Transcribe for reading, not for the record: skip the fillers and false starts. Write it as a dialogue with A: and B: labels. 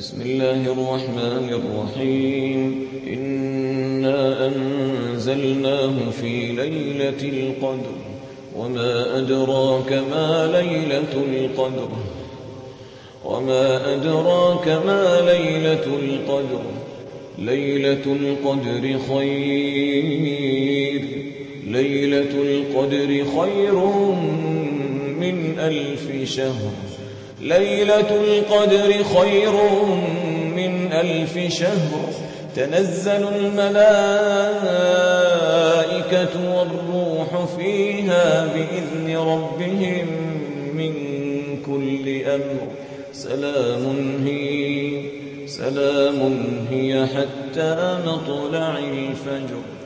A: بسم الله الرحمن الرحيم إنا أنزلناه في ليلة القدر وما أدراك ما ليلة القدر ليلة القدر خير من ألف شهر تنزل الملائكة والروح فيها بإذن ربهم من كل أمر سلام هي حتى مطلع الفجر.